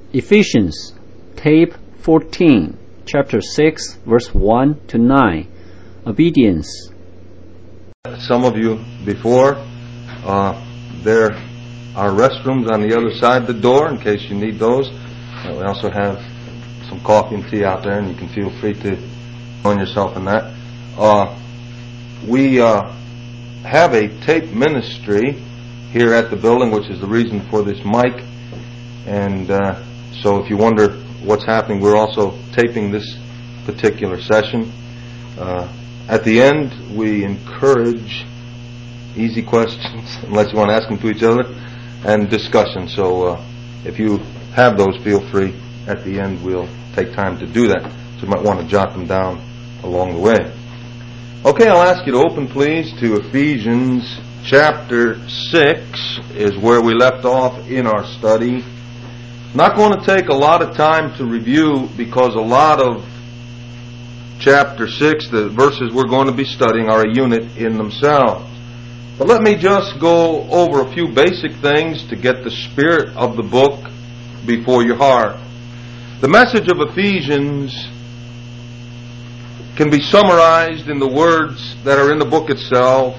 Ephesians, tape 14, chapter 6, verse 1 to 9. Obedience. Some of you before, there are restrooms on the other side of the door in case you need those. We also have some coffee and tea out there, and you can feel free to join yourself in that. We have a tape ministry here at the building, which is the reason for this mic. And so if you wonder what's happening, we're also taping this particular session. At the end, we encourage easy questions, unless you want to ask them to each other, and discussion. So if you have those, feel free. At the end, we'll take time to do that. So you might want to jot them down along the way. Okay, I'll ask you to open, please, to Ephesians chapter 6 is where we left off in our study. Not going to take a lot of time to review because a lot of chapter 6, the verses we're going to be studying, are a unit in themselves. But let me just go over a few basic things to get the spirit of the book before your heart. The message of Ephesians can be summarized in the words that are in the book itself: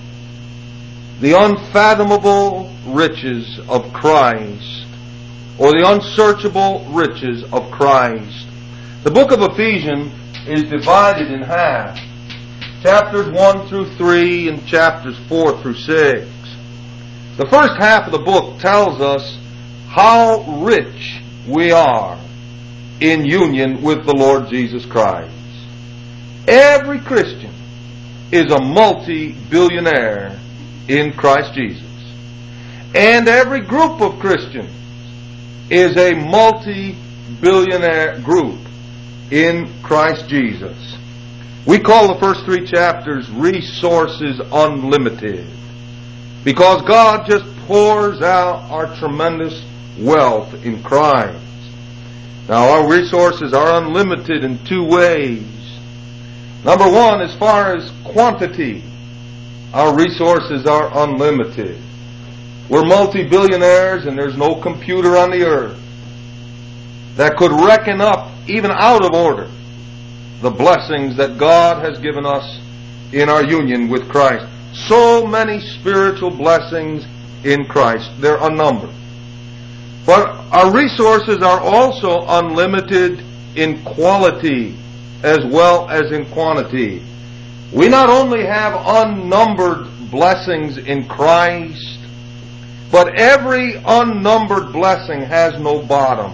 the unfathomable riches of Christ, or the unsearchable riches of Christ. The book of Ephesians is divided in half. Chapters 1 through 3 and chapters 4 through 6. The first half of the book tells us how rich we are in union with the Lord Jesus Christ. Every Christian is a multi-billionaire in Christ Jesus. And every group of Christians is a multi-billionaire group in Christ Jesus. We call the first 3 chapters Resources Unlimited, because God just pours out our tremendous wealth in Christ. Now, our resources are unlimited in 2 ways. Number 1, as far as quantity, our resources are unlimited. We're multi-billionaires, and there's no computer on the earth that could reckon up, even out of order, the blessings that God has given us in our union with Christ. So many spiritual blessings in Christ. They're unnumbered. But our resources are also unlimited in quality as well as in quantity. We not only have unnumbered blessings in Christ, but every unnumbered blessing has no bottom.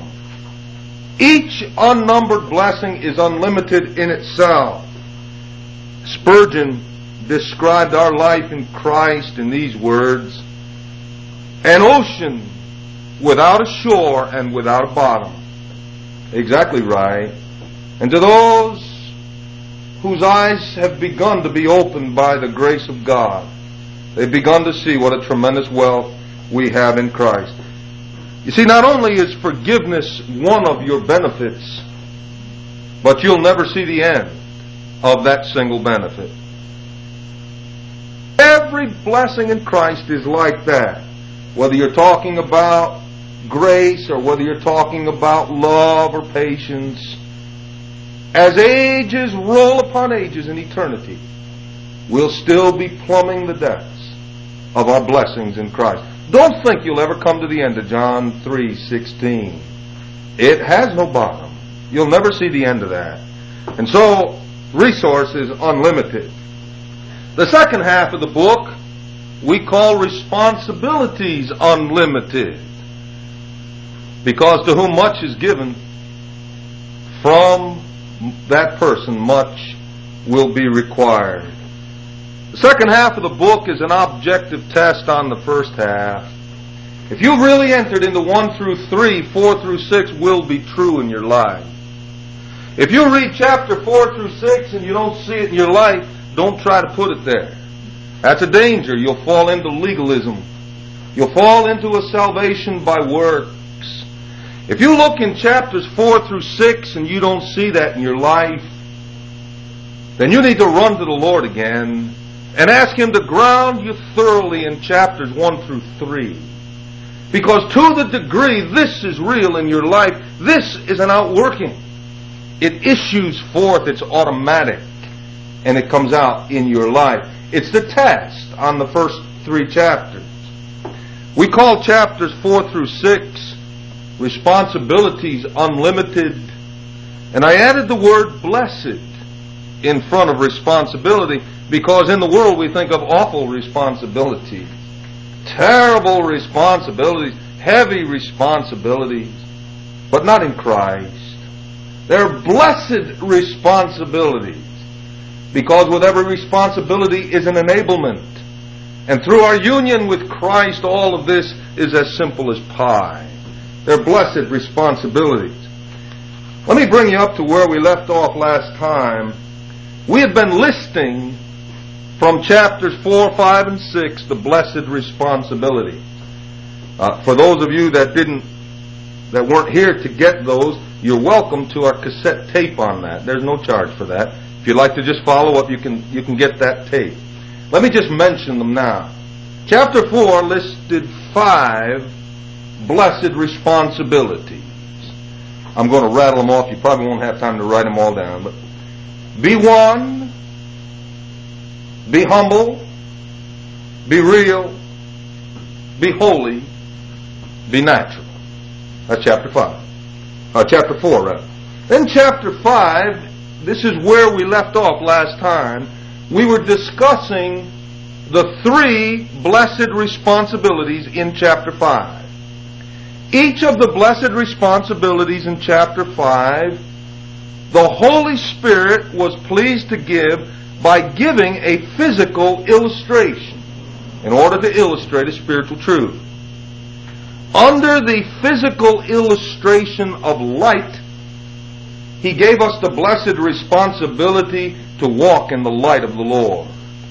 Each unnumbered blessing is unlimited in itself. Spurgeon described our life in Christ in these words: an ocean without a shore and without a bottom. Exactly right. And to those whose eyes have begun to be opened by the grace of God, they've begun to see what a tremendous wealth we have in Christ. You see, not only is forgiveness one of your benefits, but you'll never see the end of that single benefit. Every blessing in Christ is like that. Whether you're talking about grace or whether you're talking about love or patience, as ages roll upon ages in eternity, we'll still be plumbing the depths of our blessings in Christ. Don't think you'll ever come to the end of John 3:16. It has no bottom. You'll never see the end of that. And so, resource is unlimited. The second half of the book we call responsibilities unlimited, because to whom much is given, from that person much will be required. The second half of the book is an objective test on the first half. If you've really entered into 1 through 3, 4 through 6 will be true in your life. If you read chapter 4 through 6 and you don't see it in your life, don't try to put it there. That's a danger. You'll fall into legalism. You'll fall into a salvation by works. If you look in chapters 4 through 6 and you don't see that in your life, then you need to run to the Lord again and ask Him to ground you thoroughly in chapters 1 through 3. Because to the degree this is real in your life, this is an outworking. It issues forth, it's automatic, and it comes out in your life. It's the test on the first 3 chapters. We call chapters 4 through 6 responsibilities unlimited, and I added the word blessed in front of responsibility because in the world we think of awful responsibilities, terrible responsibilities, heavy responsibilities, but not in Christ. They're blessed responsibilities because with every responsibility is an enablement. And through our union with Christ, all of this is as simple as pie. They're blessed responsibilities. Let me bring you up to where we left off last time. We had been listing from chapters 4, 5, and 6 the blessed responsibilities. For those of you that weren't here to get those, you're welcome to our cassette tape on that. There's no charge for that. If you'd like to just follow up, you can get that tape. Let me just mention them now. Chapter 4 listed 5 blessed responsibilities. I'm going to rattle them off. You probably won't have time to write them all down. But be one, be humble, be real, be holy, be natural. That's chapter 5. Chapter 4, rather. Then chapter 5, this is where we left off last time. We were discussing the 3 blessed responsibilities in chapter 5. Each of the blessed responsibilities in chapter 5, the Holy Spirit was pleased to give by giving a physical illustration in order to illustrate a spiritual truth. Under the physical illustration of light, He gave us the blessed responsibility to walk in the light of the Lord.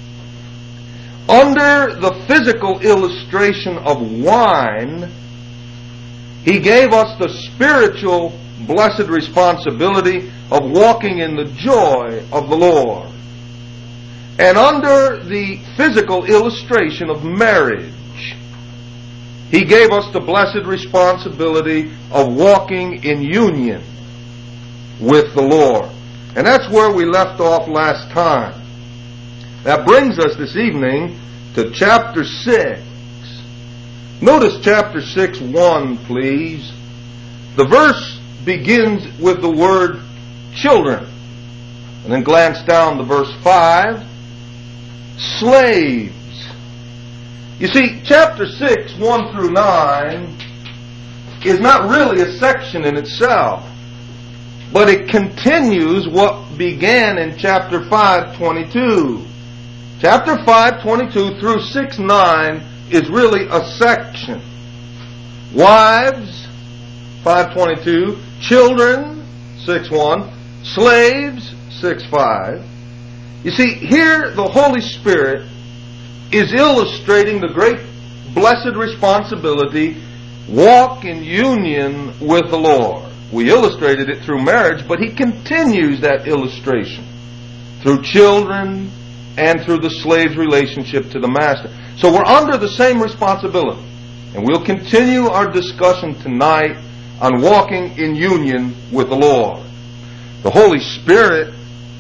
Under the physical illustration of wine, He gave us the spiritual blessed responsibility of walking in the joy of the Lord. And under the physical illustration of marriage, He gave us the blessed responsibility of walking in union with the Lord. And that's where we left off last time. That brings us this evening to chapter 6. Notice chapter 6:1, please. The verse begins with the word children. And then glance down to verse 5. Slaves. You see, chapter 6, 1 through 9, is not really a section in itself, but it continues what began in chapter 5:22. Chapter 5:22 through 6:9 is really a section. Wives, 5:22, children, 6:1, slaves, 6:5. You see, here the Holy Spirit is illustrating the great blessed responsibility, walk in union with the Lord. We illustrated it through marriage, but He continues that illustration through children and through the slave's relationship to the master. So we're under the same responsibility. And we'll continue our discussion tonight on walking in union with the Lord. The Holy Spirit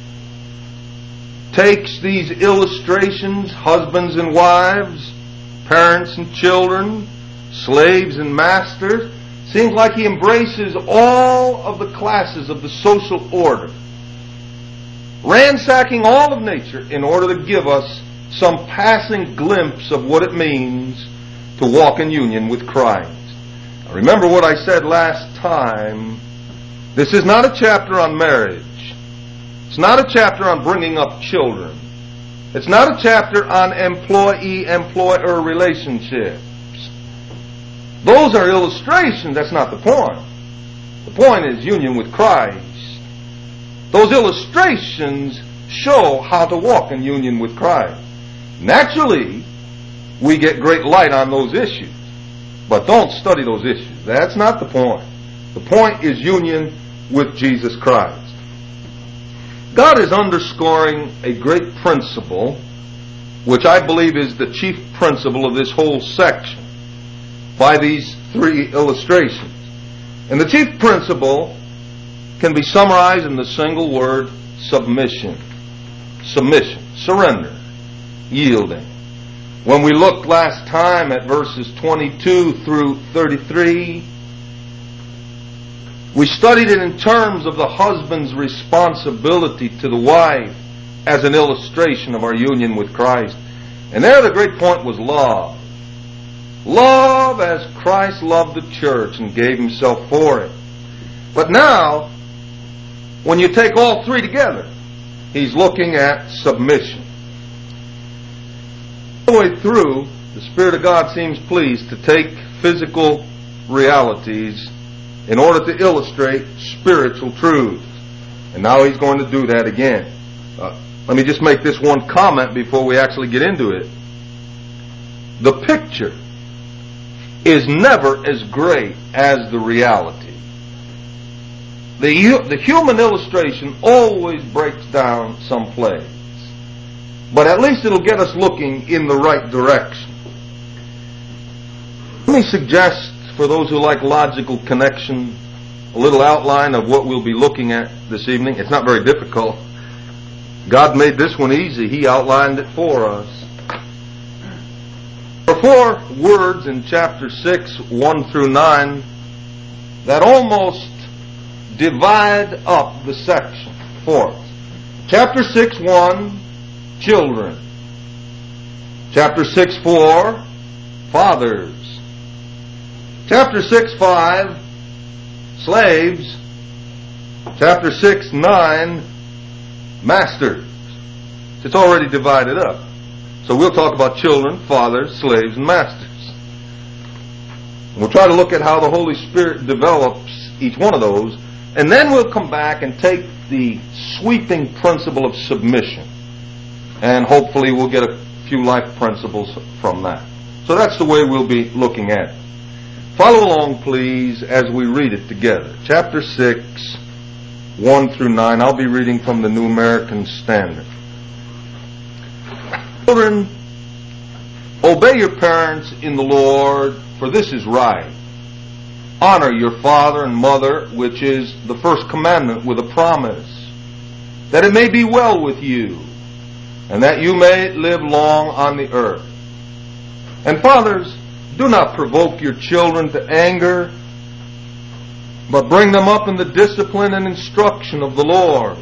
takes these illustrations, husbands and wives, parents and children, slaves and masters. Seems like He embraces all of the classes of the social order, ransacking all of nature in order to give us some passing glimpse of what it means to walk in union with Christ. Now, remember what I said last time. This is not a chapter on marriage. It's not a chapter on bringing up children. It's not a chapter on employee-employer relationships. Those are illustrations. That's not the point. The point is union with Christ. Those illustrations show how to walk in union with Christ. Naturally, we get great light on those issues. But don't study those issues. That's not the point. The point is union with Jesus Christ. God is underscoring a great principle, which I believe is the chief principle of this whole section. by these three illustrations. And the chief principle can be summarized in the single word submission. Submission, surrender, yielding. When we looked last time at verses 22 through 33, we studied it in terms of the husband's responsibility to the wife as an illustration of our union with Christ. And there the great point was love. Love as Christ loved the church and gave himself for it. But now, when you take all three together, he's looking at submission. All the way through, the Spirit of God seems pleased to take physical realities in order to illustrate spiritual truths. And now he's going to do that again. Let me just make this one comment before we actually get into it. The picture is never as great as the reality. The human illustration always breaks down someplace. But at least it'll get us looking in the right direction. Let me suggest, for those who like logical connection, a little outline of what we'll be looking at this evening. It's not very difficult. God made this one easy. He outlined it for us. There are 4 words in chapter 6, 1 through 9, that almost divide up the section for us. Chapter 6, 1, children. Chapter 6, 4, fathers. Chapter 6, 5, slaves. Chapter 6, 9, masters. It's already divided up. So we'll talk about children, fathers, slaves, and masters. And we'll try to look at how the Holy Spirit develops each one of those, and then we'll come back and take the sweeping principle of submission, and hopefully we'll get a few life principles from that. So that's the way we'll be looking at it. Follow along, please, as we read it together. Chapter 6, 1 through 9. I'll be reading from the New American Standard. Children, obey your parents in the Lord, for this is right. Honor your father and mother, which is the first commandment with a promise, that it may be well with you, and that you may live long on the earth. And fathers, do not provoke your children to anger, but bring them up in the discipline and instruction of the Lord.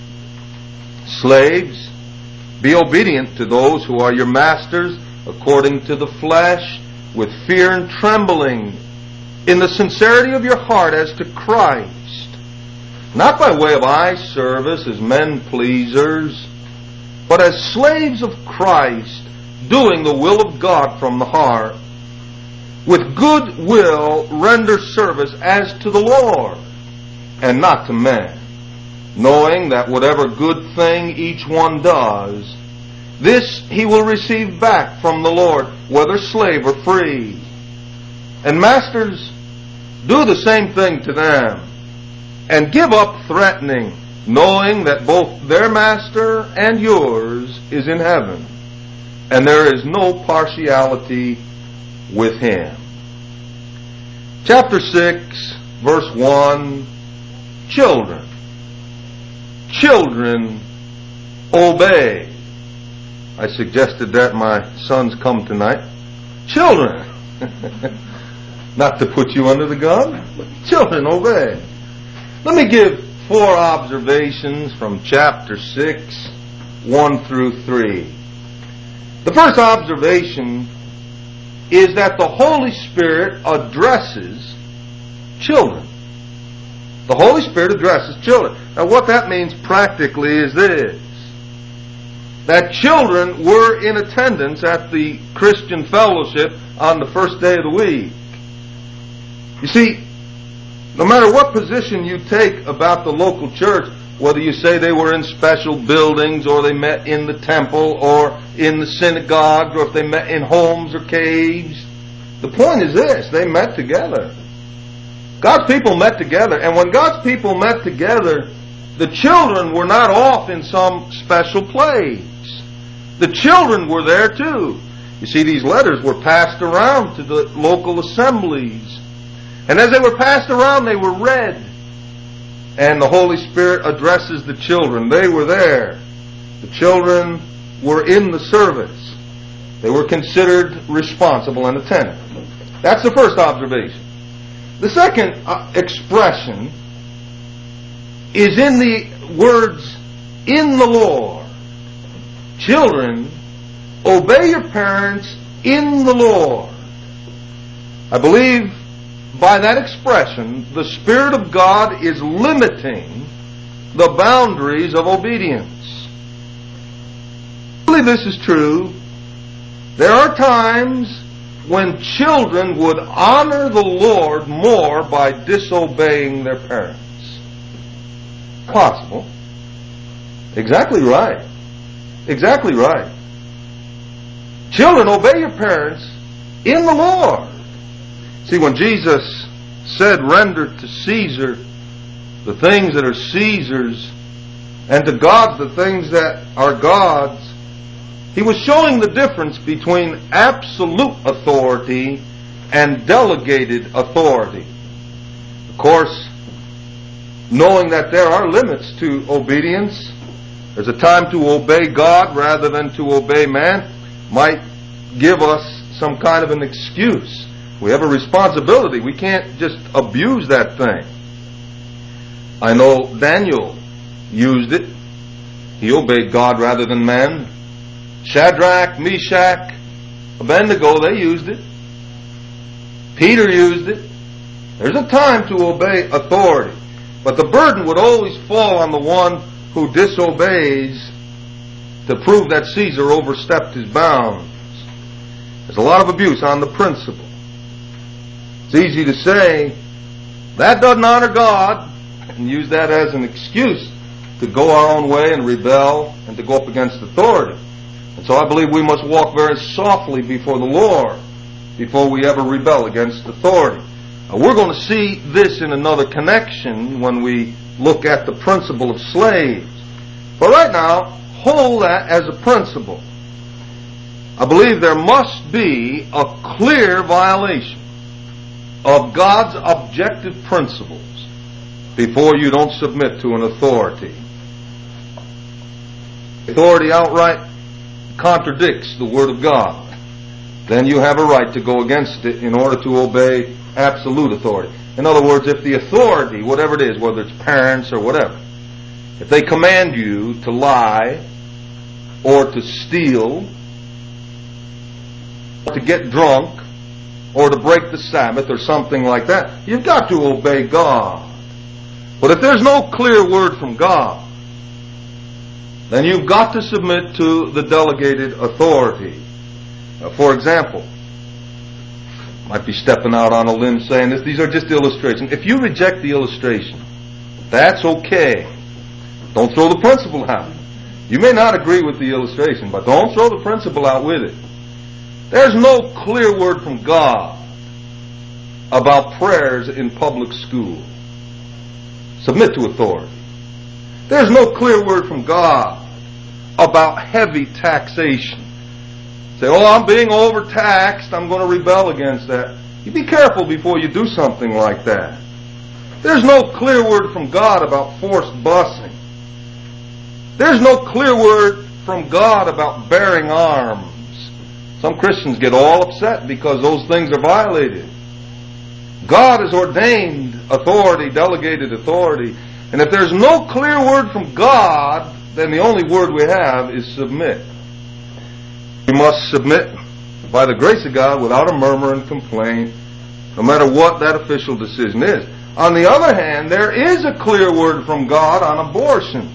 Slaves, be obedient to those who are your masters according to the flesh, with fear and trembling, in the sincerity of your heart as to Christ, not by way of eye service as men pleasers, but as slaves of Christ, doing the will of God from the heart. With good will render service as to the Lord, and not to men, knowing that whatever good thing each one does, this he will receive back from the Lord, whether slave or free. And masters, do the same thing to them, and give up threatening, knowing that both their master and yours is in heaven, and there is no partiality with him. Chapter 6, verse 1, children. Children, obey. I suggested that my sons come tonight. Children. Not to put you under the gun, but children, obey. Let me give 4 observations from chapter 6, 1 through 3. The first observation is that the Holy Spirit addresses children. The Holy Spirit addresses children. Now what that means practically is this: that children were in attendance at the Christian fellowship on the first day of the week. You see, no matter what position you take about the local church, whether you say they were in special buildings, or they met in the temple, or in the synagogue, or if they met in homes or caves, the point is this: they met together. God's people met together. And when God's people met together, the children were not off in some special place. The children were there too. You see, these letters were passed around to the local assemblies. And as they were passed around, they were read. And the Holy Spirit addresses the children. They were there. The children were in the service. They were considered responsible and attentive. That's the first observation. The second expression is in the words, in the Lord. Children, obey your parents in the Lord. I believe by that expression, the Spirit of God is limiting the boundaries of obedience. I believe this is true. There are times when children would honor the Lord more by disobeying their parents. Possible. Exactly right. Exactly right. Children, obey your parents in the Lord. See, when Jesus said, render to Caesar the things that are Caesar's, and to God the things that are God's, He was showing the difference between absolute authority and delegated authority. Of course, knowing that there are limits to obedience, there's a time to obey God rather than to obey man, might give us some kind of an excuse. We have a responsibility. We can't just abuse that thing. I know Daniel used it. He obeyed God rather than men. Shadrach, Meshach, Abednego, they used it. Peter used it. There's a time to obey authority. But the burden would always fall on the one who disobeys to prove that Caesar overstepped his bounds. There's a lot of abuse on the principle. It's easy to say, that doesn't honor God, and use that as an excuse to go our own way and rebel and to go up against authority. And so I believe we must walk very softly before the Lord before we ever rebel against authority. We're going to see this in another connection when we look at the principle of slaves. But right now, hold that as a principle. I believe there must be a clear violation of God's objective principles before you don't submit to an authority. Authority outright contradicts the Word of God. Then you have a right to go against it in order to obey absolute authority. In other words, if the authority, whatever it is, whether it's parents or whatever, if they command you to lie or to steal or to get drunk or to break the Sabbath or something like that, you've got to obey God. But if there's no clear word from God, then you've got to submit to the delegated authority. For example, might be stepping out on a limb saying this. These are just illustrations. If you reject the illustration, that's okay. Don't throw the principle out. You may not agree with the illustration, but don't throw the principle out with it. There's no clear word from God about prayers in public school. Submit to authority. There's no clear word from God about heavy taxation. Say, oh, I'm being overtaxed, I'm going to rebel against that. You be careful before you do something like that. There's no clear word from God about forced busing. There's no clear word from God about bearing arms. Some Christians get all upset because those things are violated. God has ordained authority, delegated authority, and if there's no clear word from God, then the only word we have is submit. We must submit by the grace of God without a murmur and complaint, no matter what that official decision is. On the other hand, there is a clear word from God on abortion.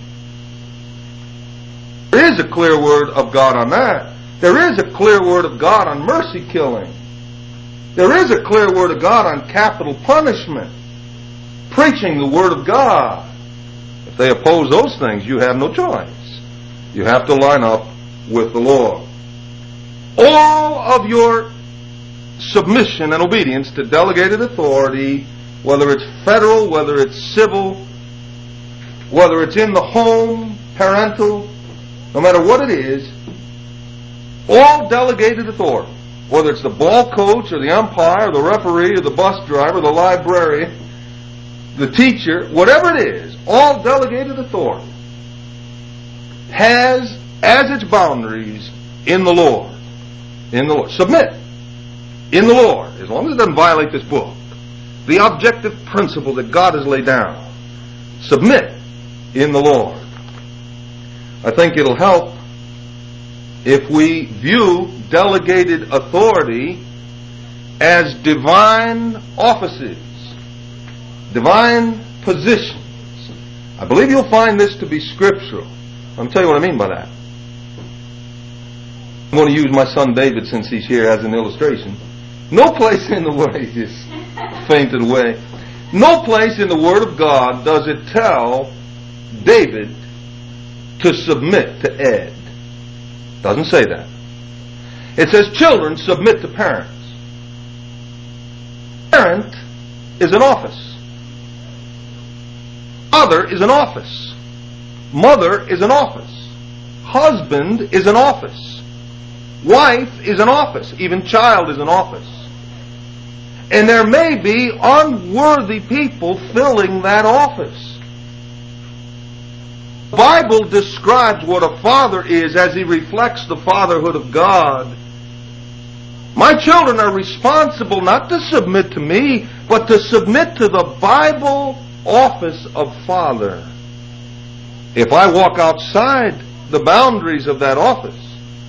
There is a clear word of God on that. There is a clear word of God on mercy killing. There is a clear word of God on capital punishment. Preaching the word of God. If they oppose those things, you have no choice. You have to line up with the Lord. All of your submission and obedience to delegated authority, whether it's federal, whether it's civil, whether it's in the home, parental, no matter what it is, All delegated authority. Whether it's the ball coach or the umpire or the referee or the bus driver, the librarian, the teacher, whatever it is, all delegated authority has as its boundaries in the Lord. In the Lord. Submit. In the Lord. As long as it doesn't violate this book. The objective principle that God has laid down. Submit in the Lord. I think it'll help if we view delegated authority as divine offices, divine positions. I believe you'll find this to be scriptural. Let me tell you what I mean by that. I'm going to use my son David, since he's here, as an illustration. No place in the Word, he just fainted away. No place in the Word of God does it tell David to submit to Ed. Doesn't say that. It says children submit to parents. Parent is an office. Father is an office. Mother is an office. Husband is an office. Wife is an office. Even child is an office. And there may be unworthy people filling that office. The Bible describes what a father is as he reflects the fatherhood of God. My children are responsible not to submit to me, but to submit to the Bible office of father. If I walk outside the boundaries of that office,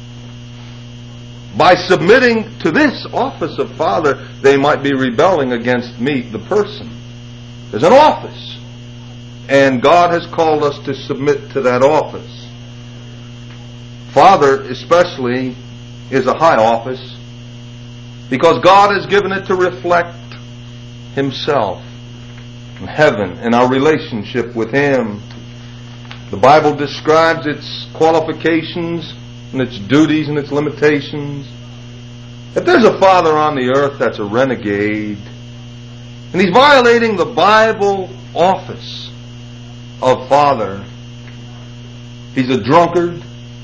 by submitting to this office of father, they might be rebelling against me, the person. There's an office. And God has called us to submit to that office. Father, especially, is a high office because God has given it to reflect Himself in heaven and our relationship with Him. The Bible describes its qualifications and its duties and its limitations. If there's a father on the earth that's a renegade, and he's violating the Bible office of father, he's a drunkard,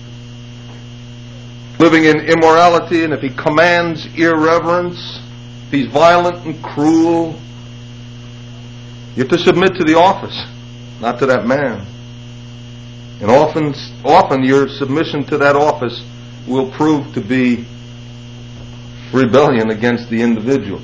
living in immorality, and if he commands irreverence, if he's violent and cruel, you have to submit to the office, not to that man. And often your submission to that office will prove to be rebellion against the individual.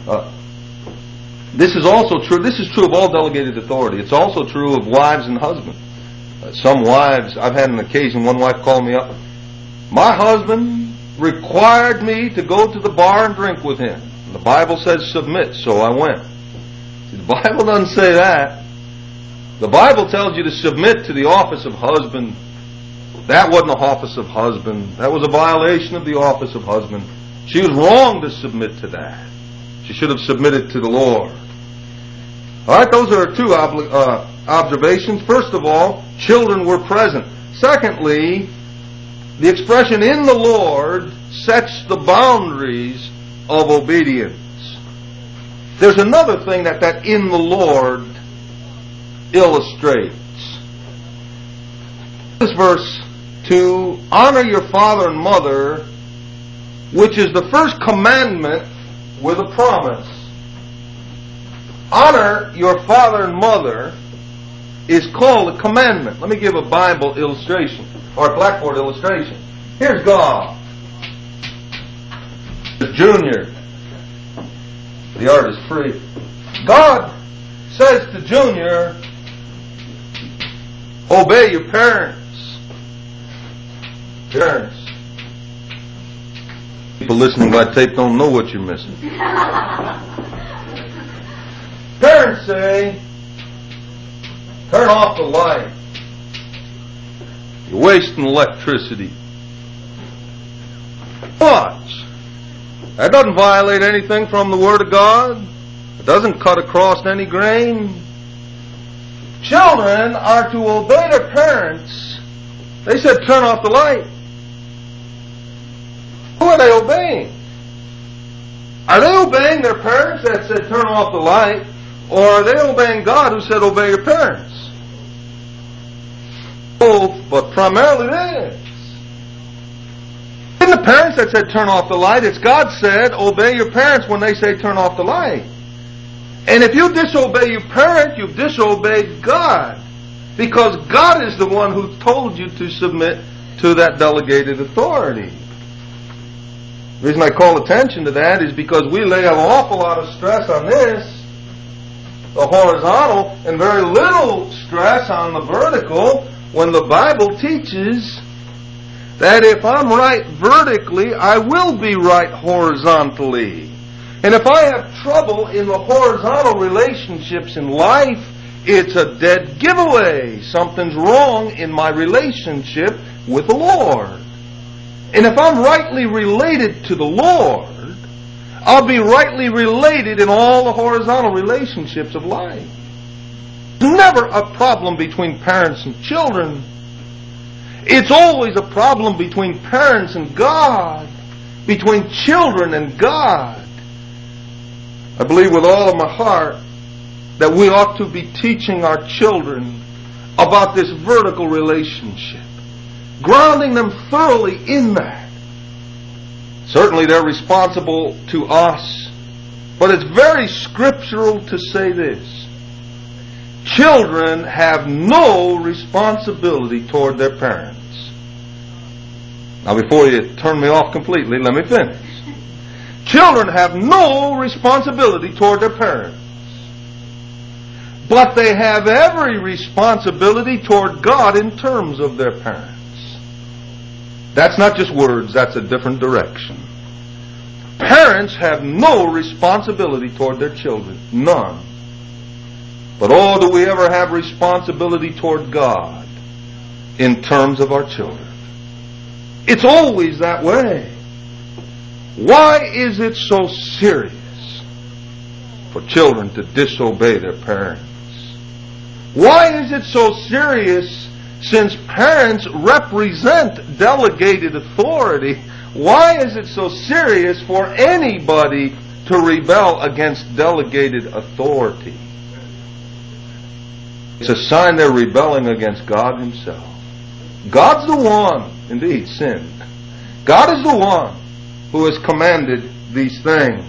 This is also true. This is true of all delegated authority. It's also true of wives and husbands. Some wives, I've had an occasion, one wife called me up. My husband required me to go to the bar and drink with him. The Bible says submit, so I went. The Bible doesn't say that. The Bible tells you to submit to the office of husband. That wasn't the office of husband. That was a violation of the office of husband. She was wrong to submit to that. She should have submitted to the Lord. All right, those are two observations. First of all, children were present. Secondly, the expression in the Lord sets the boundaries of obedience. There's another thing that in the Lord illustrates. This verse 2, honor your father and mother, which is the first commandment with a promise. Honor your father and mother is called a commandment. Let me give a Bible illustration, or a blackboard illustration. Here's God. The Junior. The art is free. God says to Junior, obey your parents. Parents. People listening by tape don't know what you're missing. Parents say, turn off the light. You're wasting electricity. Watch. That doesn't violate anything from the Word of God. It doesn't cut across any grain. Children are to obey their parents. They said turn off the light. Who are they obeying? Are they obeying their parents that said turn off the light? Or are they obeying God who said obey your parents? Both, but primarily this. Didn't the not parents that said turn off the light. It's God said obey your parents when they say turn off the light. And if you disobey your parent, you've disobeyed God. Because God is the one who told you to submit to that delegated authority. The reason I call attention to that is because we lay an awful lot of stress on this, the horizontal, and very little stress on the vertical, when the Bible teaches that if I'm right vertically, I will be right horizontally. And if I have trouble in the horizontal relationships in life, it's a dead giveaway. Something's wrong in my relationship with the Lord. And if I'm rightly related to the Lord, I'll be rightly related in all the horizontal relationships of life. It's never a problem between parents and children. It's always a problem between parents and God, between children and God. I believe with all of my heart that we ought to be teaching our children about this vertical relationship, grounding them thoroughly in that. Certainly they're responsible to us, but it's very scriptural to say this. Children have no responsibility toward their parents. Now before you turn me off completely, let me finish. Children have no responsibility toward their parents. But they have every responsibility toward God in terms of their parents. That's not just words, that's a different direction. Parents have no responsibility toward their children. None. But oh, do we ever have responsibility toward God in terms of our children. It's always that way. Why is it so serious for children to disobey their parents? Why is it so serious, since parents represent delegated authority? Why is it so serious for anybody to rebel against delegated authority? It's a sign they're rebelling against God Himself. God's the one, indeed, sinned. God is the one who has commanded these things.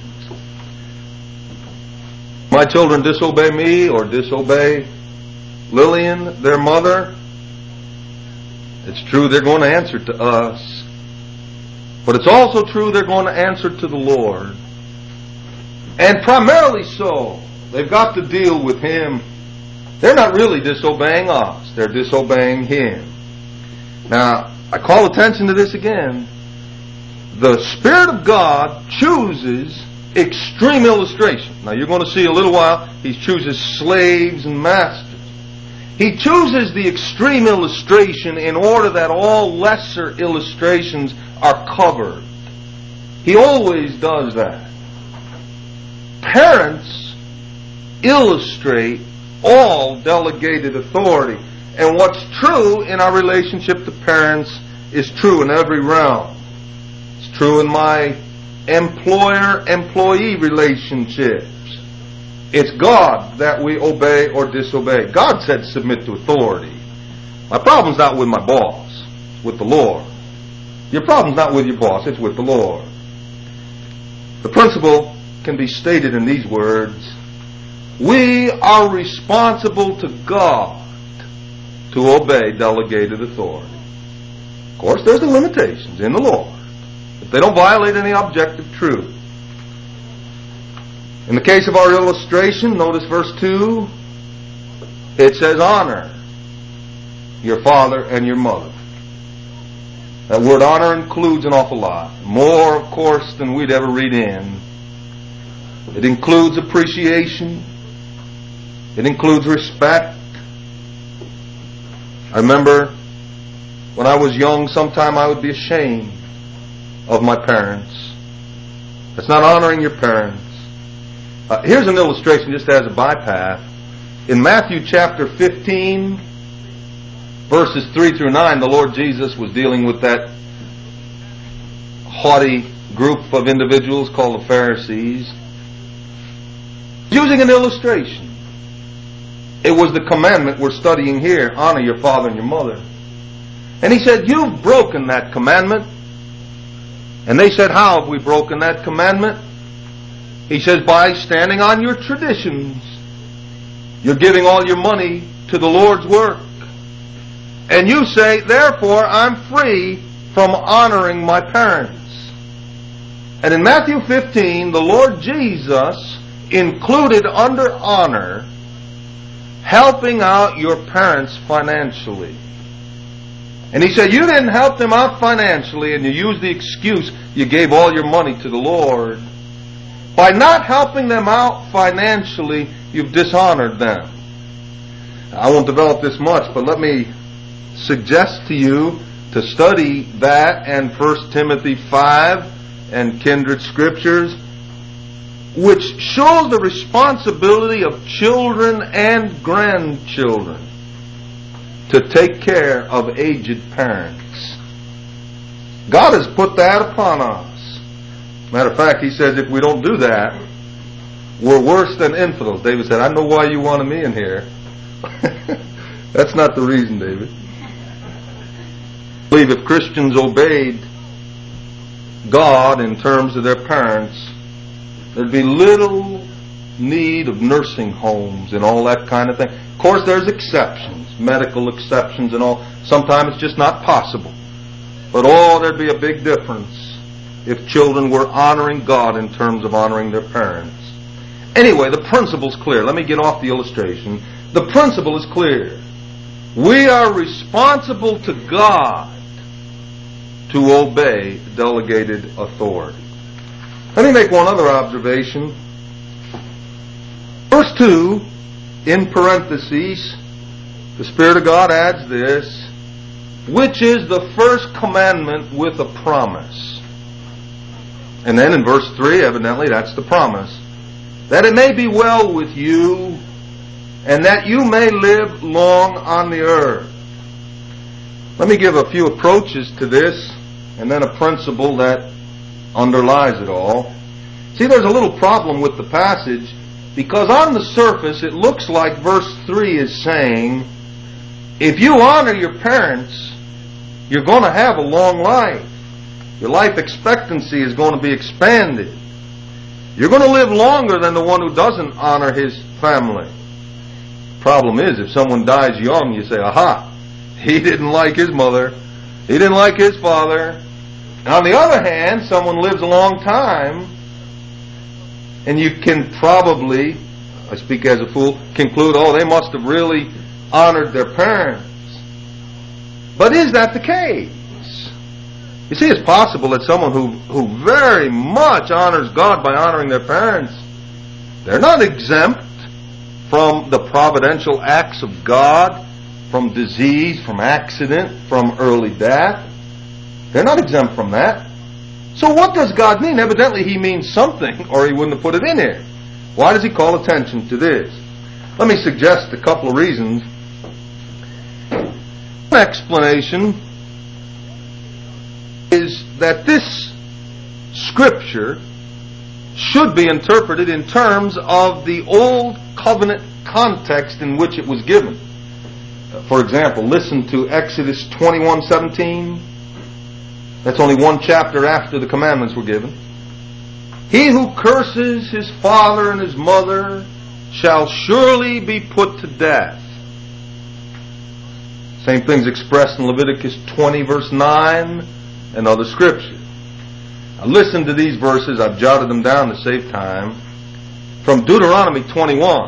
My children disobey me or disobey Lillian, their mother. It's true they're going to answer to us. But it's also true they're going to answer to the Lord. And primarily so. They've got to deal with Him. They're not really disobeying us. They're disobeying Him. Now, I call attention to this again. The Spirit of God chooses extreme illustration. Now, you're going to see in a little while, He chooses slaves and masters. He chooses the extreme illustration in order that all lesser illustrations are covered. He always does that. Parents illustrate all delegated authority. And what's true in our relationship to parents is true in every realm. It's true in my employer-employee relationships. It's God that we obey or disobey. God said submit to authority. My problem's not with my boss. It's with the Lord. Your problem's not with your boss. It's with the Lord. The principle can be stated in these words. We are responsible to God to obey delegated authority. Of course, there's the limitations in the Lord, if they don't violate any objective truth. In the case of our illustration, notice verse 2, it says honor your father and your mother. That word honor includes an awful lot. More, of course, than we'd ever read in. It includes appreciation. It includes respect. I remember when I was young, sometime I would be ashamed of my parents. That's not honoring your parents. Here's an illustration just as a bypass. In Matthew chapter 15, verses 3 through 9, the Lord Jesus was dealing with that haughty group of individuals called the Pharisees. Using an illustration. It was the commandment we're studying here, honor your father and your mother. And He said, you've broken that commandment. And they said, how have we broken that commandment? He says, by standing on your traditions. You're giving all your money to the Lord's work. And you say, therefore, I'm free from honoring my parents. And in Matthew 15, the Lord Jesus included under honor helping out your parents financially. And He said, you didn't help them out financially, and you used the excuse you gave all your money to the Lord. By not helping them out financially, you've dishonored them. I won't develop this much, but let me suggest to you to study that and 1 Timothy 5 and kindred scriptures, which show the responsibility of children and grandchildren to take care of aged parents. God has put that upon us. Matter of fact, He says if we don't do that, we're worse than infidels. David said, I know why you wanted me in here. That's not the reason, David. I believe if Christians obeyed God in terms of their parents, there'd be little need of nursing homes and all that kind of thing. Of course, there's exceptions, medical exceptions and all. Sometimes it's just not possible. But there'd be a big difference if children were honoring God in terms of honoring their parents. Anyway, the principle's clear. Let me get off the illustration. The principle is clear. We are responsible to God to obey delegated authority. Let me make one other observation. Verse 2, in parentheses, the Spirit of God adds this, which is the first commandment with a promise. And then in verse 3, evidently that's the promise. That it may be well with you, and that you may live long on the earth. Let me give a few approaches to this, and then a principle that underlies it all. See, there's a little problem with the passage, because on the surface it looks like verse 3 is saying, if you honor your parents, you're going to have a long life. Your life expectancy is going to be expanded. You're going to live longer than the one who doesn't honor his family. Problem is, if someone dies young, you say, aha, he didn't like his mother, he didn't like his father. And on the other hand, someone lives a long time, and you can probably, I speak as a fool, conclude, they must have really honored their parents. But is that the case? You see, it's possible that someone who very much honors God by honoring their parents, they're not exempt from the providential acts of God, from disease, from accident, from early death. They're not exempt from that. So what does God mean? Evidently He means something, or He wouldn't have put it in here. Why does He call attention to this? Let me suggest a couple of reasons. One explanation is that this Scripture should be interpreted in terms of the Old Covenant context in which it was given. For example, listen to Exodus 21:17. That's only one chapter after the commandments were given. He who curses his father and his mother shall surely be put to death. Same thing's expressed in Leviticus 20 verse 9 and other scriptures. Now listen to these verses. I've jotted them down to save time. From Deuteronomy 21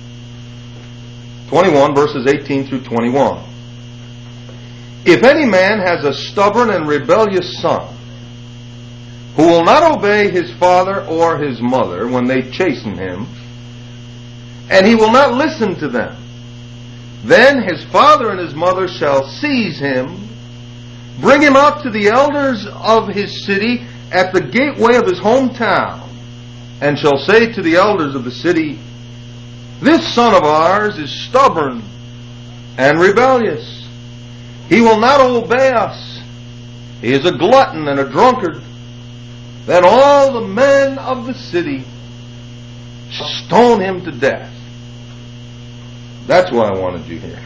verses 18 through 21. If any man has a stubborn and rebellious son, who will not obey his father or his mother when they chasten him, and he will not listen to them, then his father and his mother shall seize him, bring him out to the elders of his city at the gateway of his hometown, and shall say to the elders of the city, this son of ours is stubborn and rebellious. He will not obey us. He is a glutton and a drunkard. Then all the men of the city shall stone him to death. That's why I wanted you here.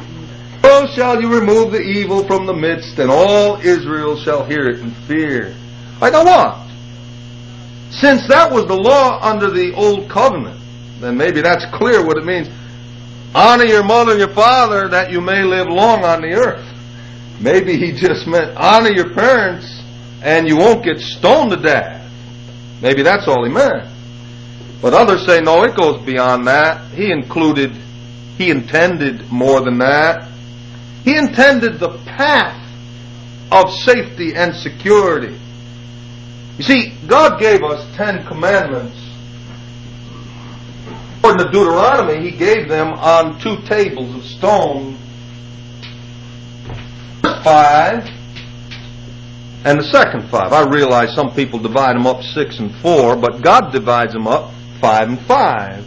So shall you remove the evil from the midst, and all Israel shall hear it and fear. I know what? Since that was the law under the old covenant, then maybe that's clear what it means. Honor your mother and your father that you may live long on the earth. Maybe he just meant honor your parents and you won't get stoned to death. Maybe that's all he meant. But others say, no, it goes beyond that. He intended more than that. He intended the path of safety and security. You see, God gave us 10 commandments. According to Deuteronomy, He gave them on 2 tables of stone. 5 and the second 5. I realize some people divide them up 6 and 4, but God divides them up 5 and 5.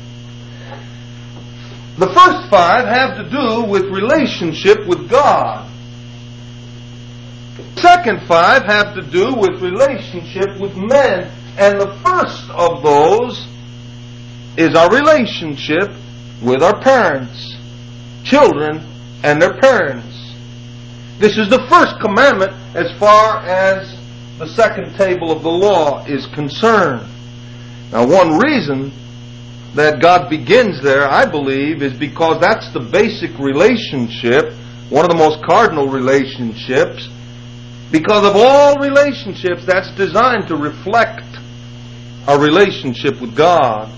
The first 5 have to do with relationship with God. The second 5 have to do with relationship with men. And the first of those is our relationship with our parents, children, and their parents. This is the first commandment as far as the second table of the law is concerned. Now, one reason that God begins there, I believe, is because that's the basic relationship, one of the most cardinal relationships, because of all relationships, that's designed to reflect our relationship with God.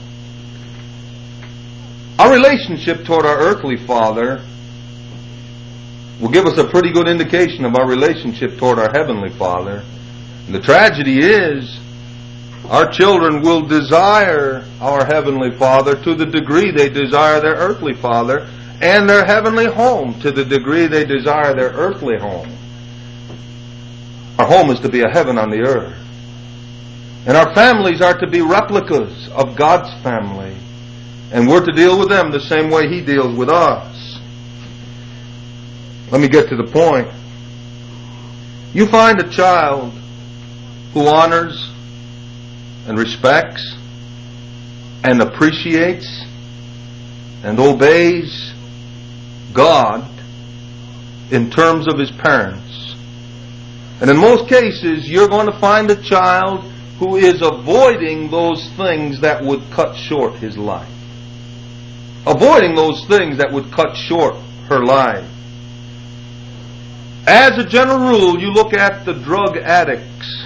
Our relationship toward our earthly father will give us a pretty good indication of our relationship toward our heavenly Father. And the tragedy is, our children will desire our heavenly Father to the degree they desire their earthly father, and their heavenly home to the degree they desire their earthly home. Our home is to be a heaven on the earth. And our families are to be replicas of God's family. And we're to deal with them the same way He deals with us. Let me get to the point. You find a child who honors and respects and appreciates and obeys God in terms of his parents. And in most cases, you're going to find a child who is avoiding those things that would cut short his life. Avoiding those things that would cut short her life. As a general rule, you look at the drug addicts.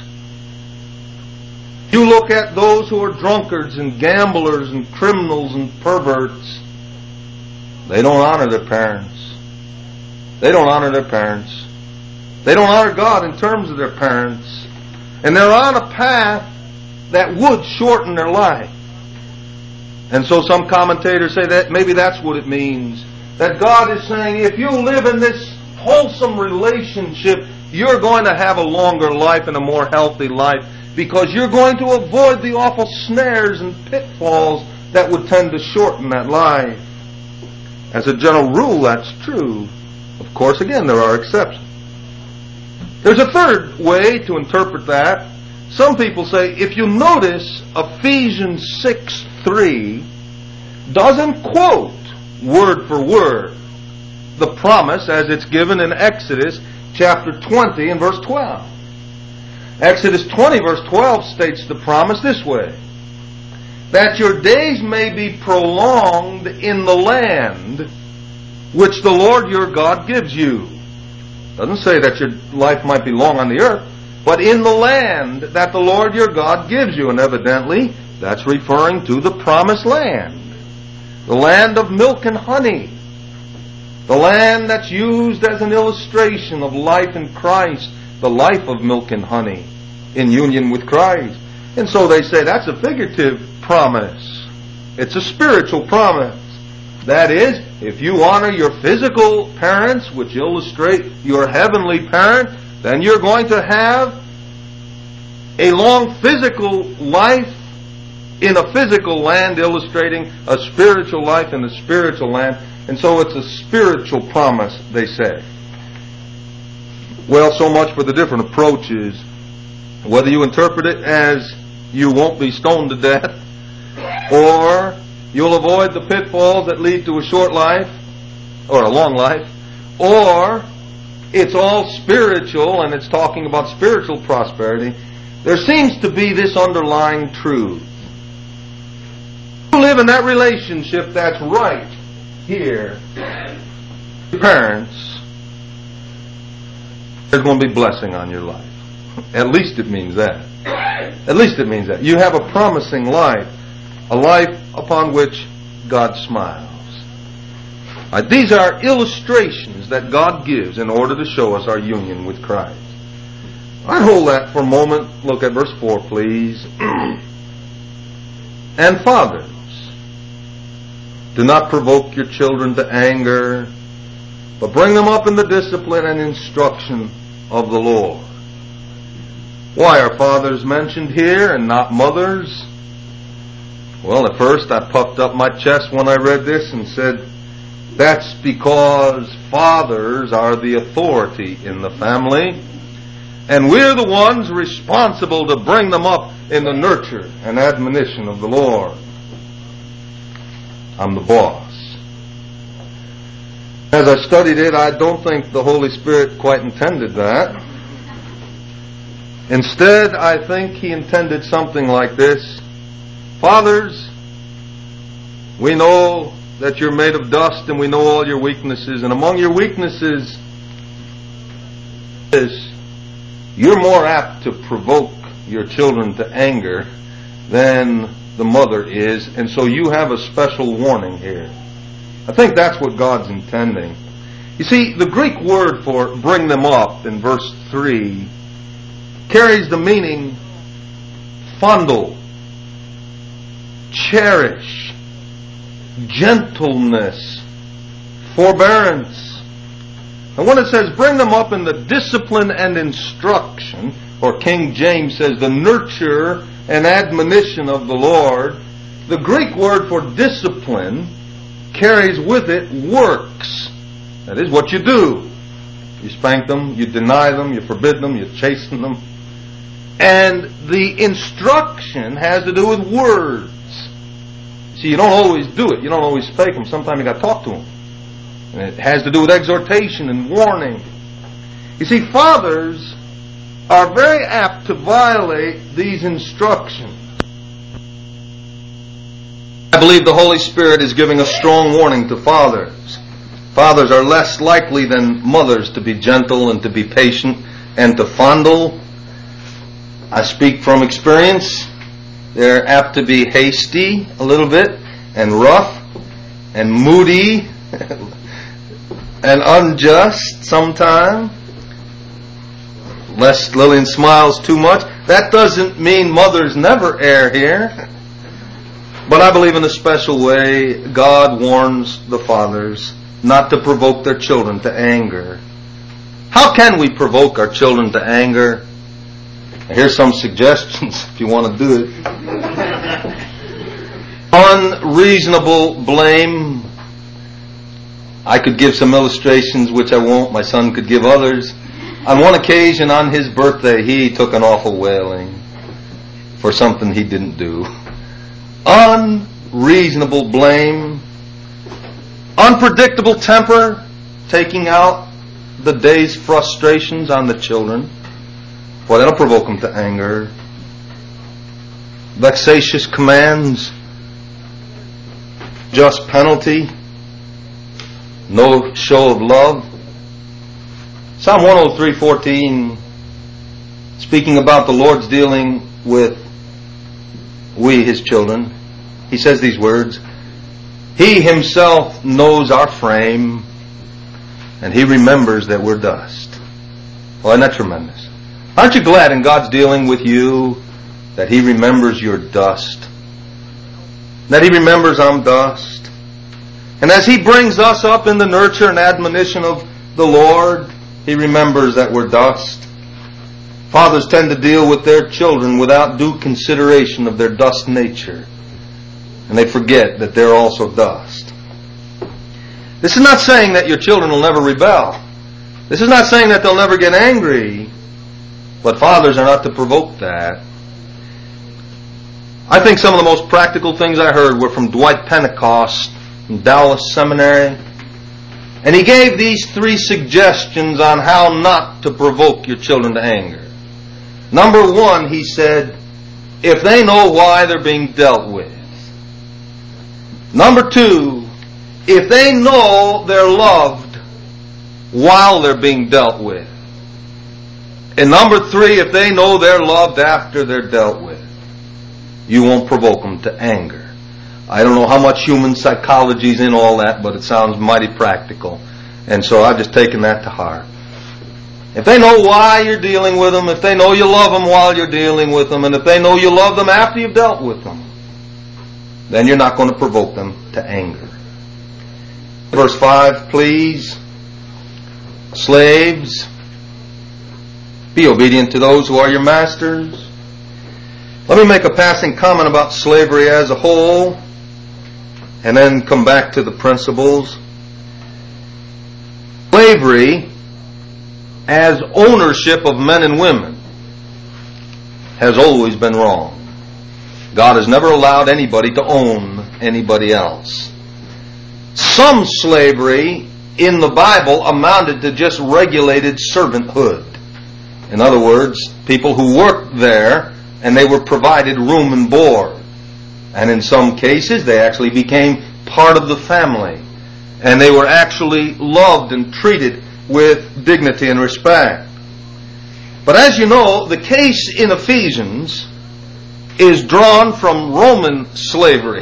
You look at those who are drunkards and gamblers and criminals and perverts. They don't honor their parents. They don't honor their parents. They don't honor God in terms of their parents. And they're on a path that would shorten their life. And so some commentators say that maybe that's what it means. That God is saying, if you live in this wholesome relationship, you're going to have a longer life and a more healthy life, because you're going to avoid the awful snares and pitfalls that would tend to shorten that life. As a general rule, that's true. Of course, again, there are exceptions. There's a third way to interpret that. Some people say, if you notice, Ephesians 6:3 doesn't quote word for word the promise as it's given in Exodus chapter 20 and verse 12. Exodus 20 verse 12 states the promise this way: that your days may be prolonged in the land which the Lord your God gives you. Doesn't say that your life might be long on the earth, but in the land that the Lord your God gives you. And evidently, that's referring to the promised land. The land of milk and honey. The land that's used as an illustration of life in Christ. The life of milk and honey in union with Christ. And so they say that's a figurative promise. It's a spiritual promise. That is, if you honor your physical parents, which illustrate your heavenly parent, then you're going to have a long physical life in a physical land, illustrating a spiritual life in a spiritual land. And so it's a spiritual promise, they say. Well, so much for the different approaches. Whether you interpret it as you won't be stoned to death, or you'll avoid the pitfalls that lead to a short life, or a long life, or it's all spiritual and it's talking about spiritual prosperity. there seems to be this underlying truth. You live in that relationship that's right here. Your parents, there's going to be blessing on your life. At least it means that. At least it means that. You have a promising life, a life upon which God smiles. These are illustrations that God gives in order to show us our union with Christ. I hold that for a moment. Look at verse 4, please. And fathers, do not provoke your children to anger, but bring them up in the discipline and instruction of the Lord. Why are fathers mentioned here and not mothers? Well, at first I puffed up my chest when I read this and said, that's because fathers are the authority in the family, and we're the ones responsible to bring them up in the nurture and admonition of the Lord. I'm the boss. As I studied it, I don't think the Holy Spirit quite intended that. Instead, I think He intended something like this. Fathers, we know that you're made of dust and we know all your weaknesses, and among your weaknesses is you're more apt to provoke your children to anger than the mother is, and so you have a special warning here. I think that's what God's intending. You see, the Greek word for bring them up in verse 3 carries the meaning fondle, cherish, gentleness, forbearance. And when it says bring them up in the discipline and instruction, or King James says the nurture and admonition of the Lord, the Greek word for discipline carries with it works. That is what you do. You spank them, you deny them, you forbid them, you chasten them. And the instruction has to do with words. See, you don't always do it. You don't always spank them. Sometimes you got to talk to them. And it has to do with exhortation and warning. You see, fathers are very apt to violate these instructions. I believe the Holy Spirit is giving a strong warning to fathers. Fathers are less likely than mothers to be gentle and to be patient and to fondle. I speak from experience. They're apt to be hasty a little bit, and rough, and moody, and unjust sometimes. Lest Lillian smiles too much. That doesn't mean mothers never err here. But I believe in a special way God warns the fathers not to provoke their children to anger. How can we provoke our children to anger? Here's some suggestions if you want to do it. Unreasonable blame. I could give some illustrations, which I won't. My son could give others. On one occasion, on his birthday, he took an awful wailing for something he didn't do. Unreasonable blame. Unpredictable temper, taking out the day's frustrations on the children. Well, that'll provoke them to anger. Vexatious commands. Just penalty. No show of love. Psalm 103:14, speaking about the Lord's dealing with we, His children, He says these words, He Himself knows our frame, and He remembers that we're dust. Well, isn't that tremendous? Aren't you glad in God's dealing with you that He remembers your dust? That He remembers I'm dust? And as He brings us up in the nurture and admonition of the Lord, He remembers that we're dust. Fathers tend to deal with their children without due consideration of their dust nature. And they forget that they're also dust. This is not saying that your children will never rebel. This is not saying that they'll never get angry. But fathers are not to provoke that. I think some of the most practical things I heard were from Dwight Pentecost in Dallas Seminary. And he gave these 3 suggestions on how not to provoke your children to anger. Number one, he said, if they know why they're being dealt with. Number two, if they know they're loved while they're being dealt with. And number three, if they know they're loved after they're dealt with, you won't provoke them to anger. I don't know how much human psychology is in all that, but it sounds mighty practical. And so I've just taken that to heart. If they know why you're dealing with them, if they know you love them while you're dealing with them, and if they know you love them after you've dealt with them, then you're not going to provoke them to anger. Verse 5, please, slaves, be obedient to those who are your masters. Let me make a passing comment about slavery as a whole, and then come back to the principles. Slavery as ownership of men and women has always been wrong. God has never allowed anybody to own anybody else. Some slavery in the Bible amounted to just regulated servanthood. In other words, people who worked there and they were provided room and board. And in some cases they actually became part of the family. And they were actually loved and treated with dignity and respect. But as you know, the case in Ephesians is drawn from Roman slavery.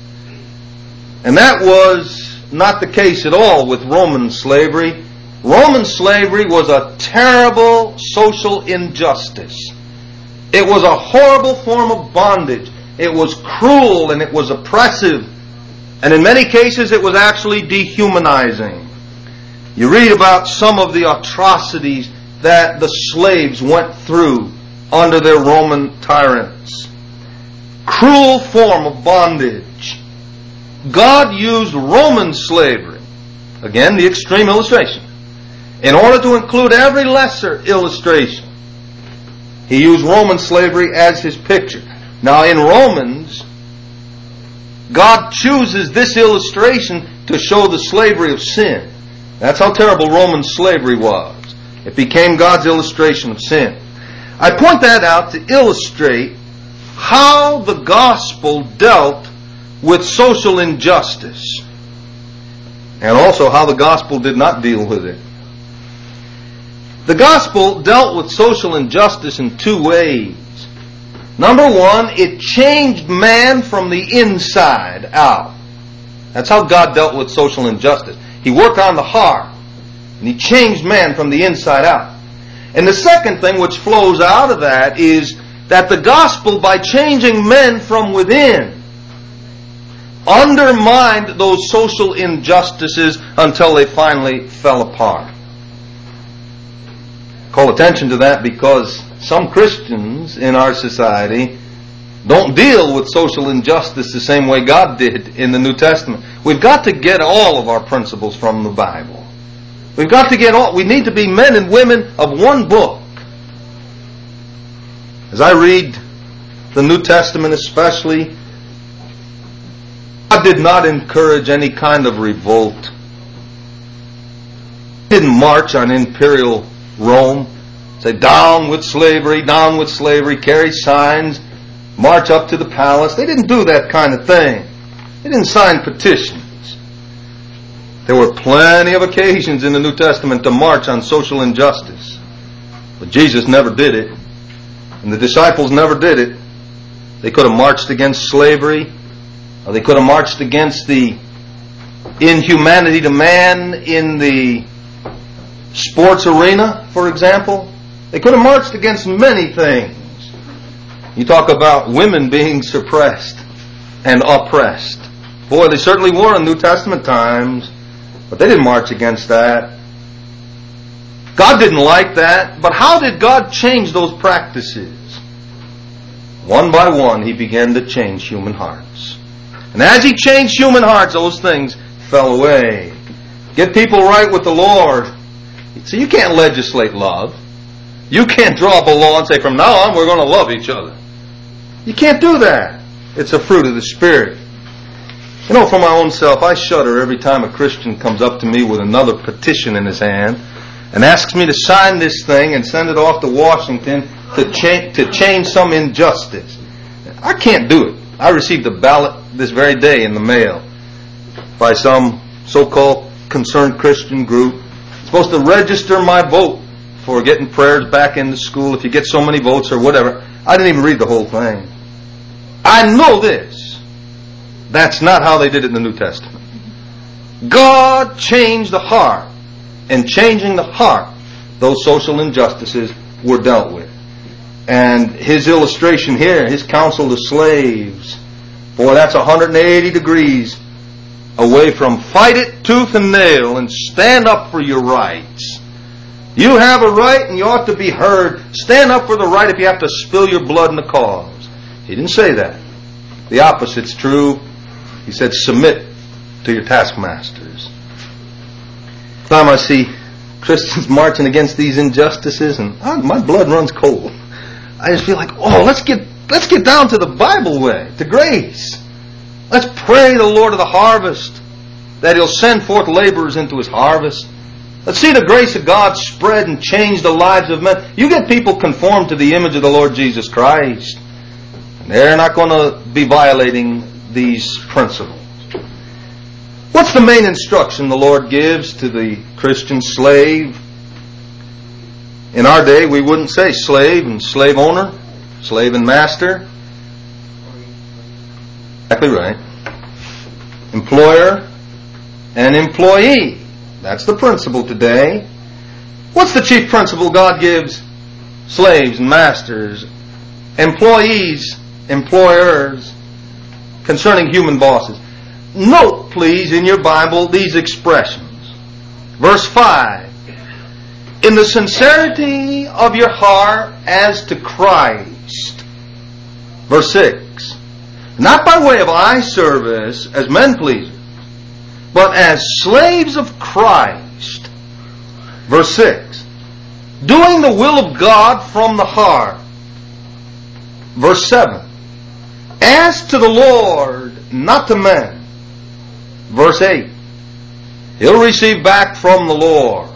And that was not the case at all with Roman slavery. Roman slavery was a terrible social injustice. It was a horrible form of bondage. It was cruel and it was oppressive. And in many cases it was actually dehumanizing. You read about some of the atrocities that the slaves went through under their Roman tyrants. Cruel form of bondage. God used Roman slavery, again the extreme illustration, in order to include every lesser illustration. He used Roman slavery as his picture. Now in Romans, God chooses this illustration to show the slavery of sin. That's how terrible Roman slavery was. It became God's illustration of sin. I point that out to illustrate how the gospel dealt with social injustice, and also how the gospel did not deal with it. The gospel dealt with social injustice in two ways. Number one, it changed man from the inside out. That's how God dealt with social injustice. He worked on the heart, and He changed man from the inside out. And the second thing which flows out of that is that the gospel, by changing men from within, undermined those social injustices until they finally fell apart. Call attention to that because some Christians in our society don't deal with social injustice the same way God did in the New Testament. We've got to get all of our principles from the Bible. We need to be men and women of one book. As I read the New Testament especially, God did not encourage any kind of revolt. He didn't march on imperial Rome, say down with slavery, carry signs, march up to the palace. They didn't do that kind of thing. They didn't sign petitions. There were plenty of occasions in the New Testament to march on social injustice. But Jesus never did it. And the disciples never did it. They could have marched against slavery. Or they could have marched against the inhumanity to man in the sports arena, for example. They could have marched against many things. You talk about women being suppressed and oppressed. Boy, they certainly were in New Testament times, but they didn't march against that. God didn't like that, but how did God change those practices? One by one, He began to change human hearts. And as He changed human hearts, those things fell away. Get people right with the Lord. See, you can't legislate love. You can't draw up a law and say, from now on, we're going to love each other. You can't do that. It's a fruit of the Spirit. You know, for my own self, I shudder every time a Christian comes up to me with another petition in his hand and asks me to sign this thing and send it off to Washington to change some injustice. I can't do it. I received a ballot this very day in the mail by some so-called concerned Christian group. It's supposed to register my vote for getting prayers back into school if you get so many votes or whatever. I didn't even read the whole thing. I know this. That's not how they did it in the New Testament. God changed the heart. And changing the heart, those social injustices were dealt with. And his illustration here, his counsel to slaves, boy, that's 180 degrees away from fight it tooth and nail and stand up for your rights. You have a right and you ought to be heard. Stand up for the right if you have to spill your blood in the cause. He didn't say that. The opposite's true. He said, submit to your taskmasters. Time I see Christians marching against these injustices, and my blood runs cold. I just feel like, let's get down to the Bible way, to grace. Let's pray the Lord of the harvest that He'll send forth laborers into His harvest. Let's see the grace of God spread and change the lives of men. You get people conformed to the image of the Lord Jesus Christ, and they're not going to be violating these principles. What's the main instruction the Lord gives to the Christian slave? In our day, we wouldn't say slave and slave owner, slave and master. Exactly right. Employer and employee. That's the principle today. What's the chief principle God gives slaves and masters, employees, employers, concerning human bosses? Note, please, in your Bible, these expressions. Verse 5. In the sincerity of your heart as to Christ. Verse 6. Not by way of eye service as men pleasers, but as slaves of Christ. Verse 6. Doing the will of God from the heart. Verse 7. As to the Lord, not to men. Verse 8. He'll receive back from the Lord.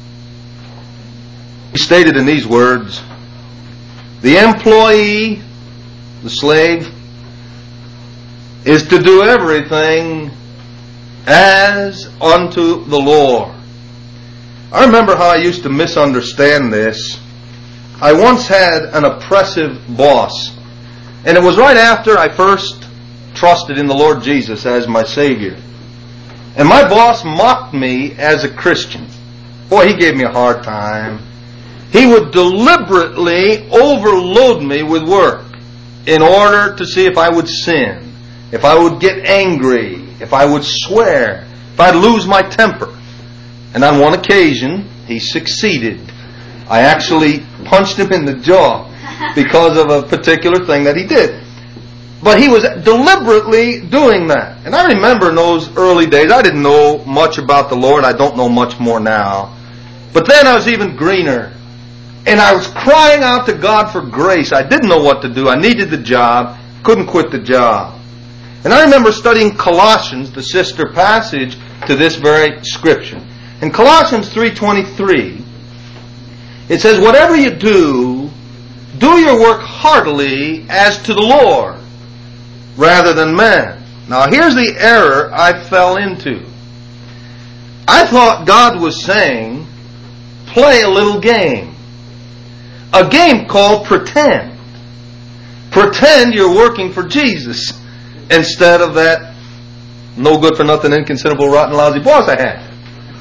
He stated in these words, the employee, the slave, is to do everything as unto the Lord. I remember how I used to misunderstand this. I once had an oppressive boss, and it was right after I first trusted in the Lord Jesus as my Savior. And my boss mocked me as a Christian. Boy, he gave me a hard time. He would deliberately overload me with work in order to see if I would sin, if I would get angry, if I would swear, if I'd lose my temper. And on one occasion, he succeeded. I actually punched him in the jaw because of a particular thing that he did. But he was deliberately doing that. And I remember in those early days, I didn't know much about the Lord. I don't know much more now. But then I was even greener. And I was crying out to God for grace. I didn't know what to do. I needed the job. Couldn't quit the job. And I remember studying Colossians, the sister passage to this very scripture. In Colossians 3:23, it says, whatever you do, do your work heartily as to the Lord, rather than men. Now here's the error I fell into. I thought God was saying, play a little game. A game called pretend. Pretend you're working for Jesus instead of that no good for nothing, inconsiderable, rotten, lousy boss I had.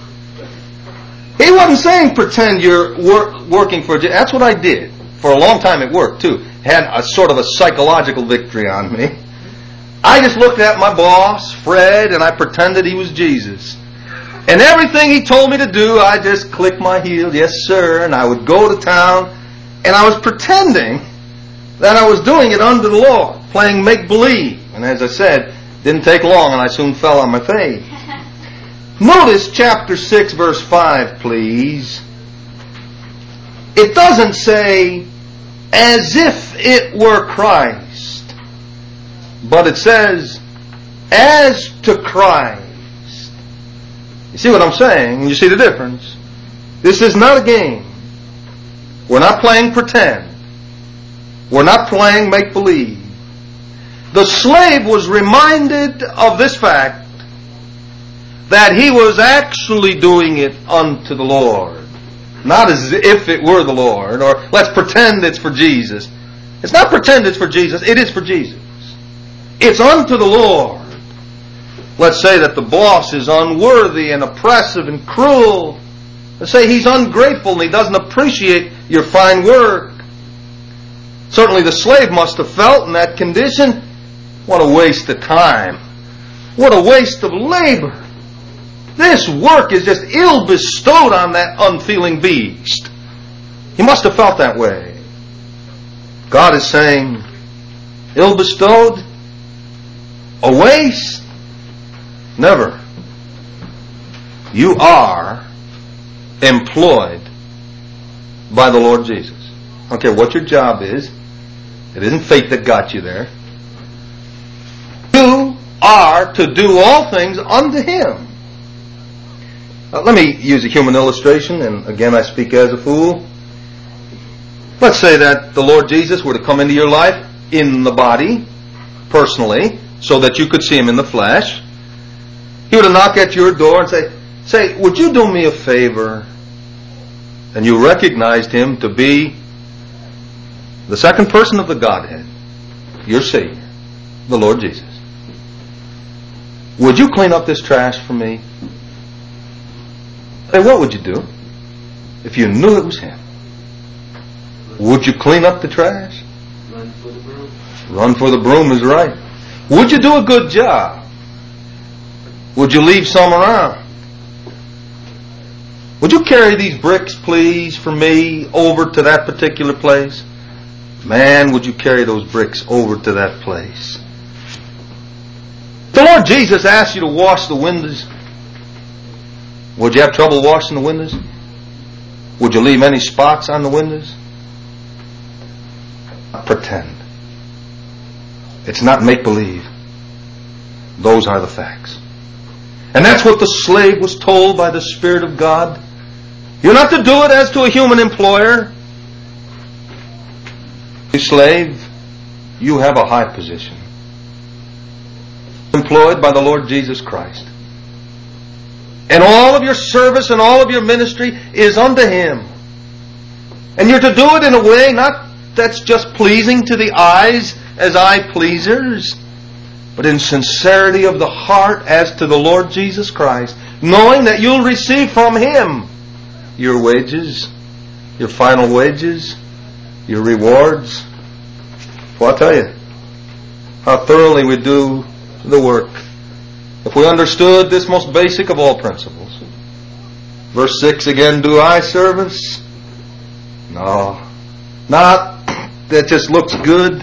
He wasn't saying pretend you're working for Jesus. That's what I did. For a long time it worked too. Had a sort of a psychological victory on me. I just looked at my boss, Fred, and I pretended he was Jesus. And everything he told me to do, I just clicked my heels, yes sir, and I would go to town, and I was pretending that I was doing it under the Lord, playing make-believe. And as I said, didn't take long, and I soon fell on my face. Notice chapter 6, verse 5, please. It doesn't say, as if it were Christ, but it says, as to Christ. You see what I'm saying? And you see the difference? This is not a game. We're not playing pretend. We're not playing make-believe. The slave was reminded of this fact, that he was actually doing it unto the Lord. Not as if it were the Lord, or let's pretend it's for Jesus. It's not pretend it's for Jesus, it is for Jesus. It's unto the Lord. Let's say that the boss is unworthy and oppressive and cruel. Let's say he's ungrateful and he doesn't appreciate your fine work. Certainly the slave must have felt in that condition, what a waste of time. What a waste of labor. This work is just ill bestowed on that unfeeling beast. He must have felt that way. God is saying, ill bestowed? A waste? Never. You are employed by the Lord Jesus. I don't care what your job is. It isn't fate that got you there. You are to do all things unto Him. Let me use a human illustration, and again I speak as a fool. Let's say that the Lord Jesus were to come into your life in the body, personally, so that you could see Him in the flesh. He were to knock at your door and say, would you do me a favor? And you recognized Him to be the second person of the Godhead, your Savior, the Lord Jesus. Would you clean up this trash for me? Hey, what would you do if you knew it was Him? Would you clean up the trash? Run for the broom. Run for the broom is right. Would you do a good job? Would you leave some around? Would you carry these bricks, please, for me over to that particular place? Man, would you carry those bricks over to that place? The Lord Jesus asked you to wash the windows. Would you have trouble washing the windows? Would you leave any spots on the windows? Pretend. It's not make-believe. Those are the facts. And that's what the slave was told by the Spirit of God. You're not to do it as to a human employer. You slave, you have a high position. Employed by the Lord Jesus Christ. And all of your service and all of your ministry is unto Him. And you're to do it in a way not that's just pleasing to the eyes as eye pleasers, but in sincerity of the heart as to the Lord Jesus Christ, knowing that you'll receive from Him your wages, your final wages, your rewards. Well, I'll tell you how thoroughly we do the work if we understood this most basic of all principles. Verse 6 again, do eye service? No. Not that just looks good.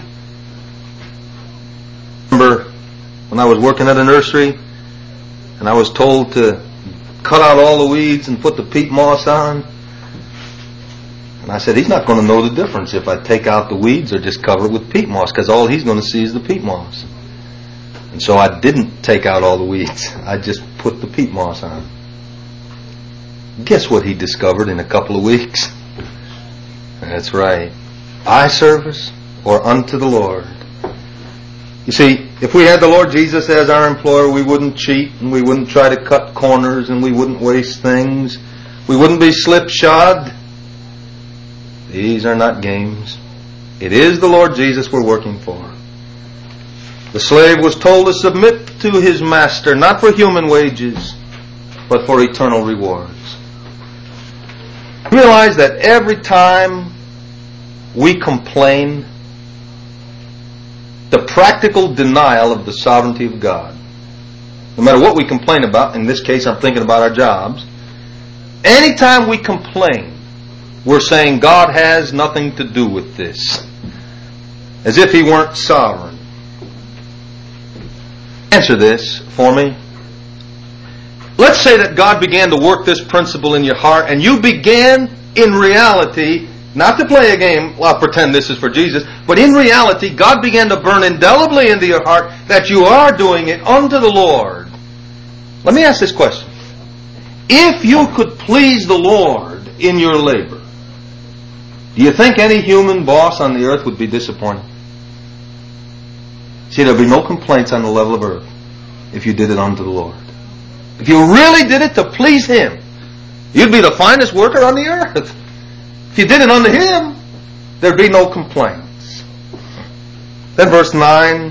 Remember when I was working at a nursery and I was told to cut out all the weeds and put the peat moss on? And I said, he's not going to know the difference if I take out the weeds or just cover it with peat moss, because all he's going to see is the peat moss. And so I didn't take out all the weeds. I just put the peat moss on. Guess what he discovered in a couple of weeks? That's right. Eye service or unto the Lord. You see, if we had the Lord Jesus as our employer, we wouldn't cheat and we wouldn't try to cut corners and we wouldn't waste things. We wouldn't be slipshod. These are not games. It is the Lord Jesus we're working for. The slave was told to submit to his master, not for human wages, but for eternal rewards. Realize that every time we complain, the practical denial of the sovereignty of God. No matter what we complain about, in this case I'm thinking about our jobs, anytime we complain, we're saying God has nothing to do with this. As if He weren't sovereign. Answer this for me. Let's say that God began to work this principle in your heart and you began in reality, not to play a game, well, I'll pretend this is for Jesus, but in reality, God began to burn indelibly into your heart that you are doing it unto the Lord. Let me ask this question. If you could please the Lord in your labor, Do you think any human boss on the earth would be disappointed? See, there'll be no complaints on the level of earth if you did it unto the Lord. If you really did it to please Him, you'd be the finest worker on the earth. If you did it unto Him, there'd be no complaints. Then verse 9,